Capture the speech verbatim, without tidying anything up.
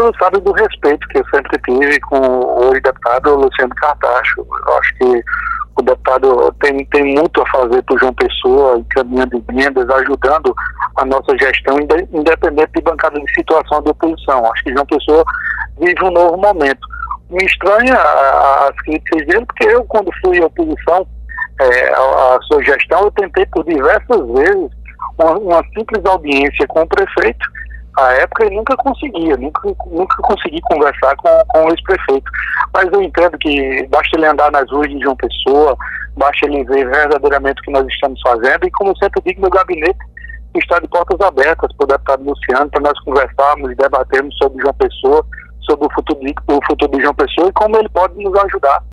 Todos sabem do respeito que eu sempre tive com o deputado Luciano Cartacho. Eu acho que o deputado tem, tem muito a fazer por João Pessoa, encaminhando emendas, ajudando a nossa gestão, independente de bancada de situação de oposição. Acho que João Pessoa vive um novo momento. Me estranha as críticas dele, porque eu, quando fui oposição é, à sua gestão, eu tentei por diversas vezes uma, uma simples audiência com o prefeito. À época eu nunca conseguia, nunca, nunca consegui conversar com, com o ex-prefeito. Mas eu entendo que basta ele andar nas ruas de João Pessoa, basta ele ver verdadeiramente o que nós estamos fazendo, e como eu sempre digo, meu gabinete está de portas abertas para o deputado Luciano, para nós conversarmos e debatermos sobre João Pessoa, sobre o futuro, de, o futuro de João Pessoa e como ele pode nos ajudar.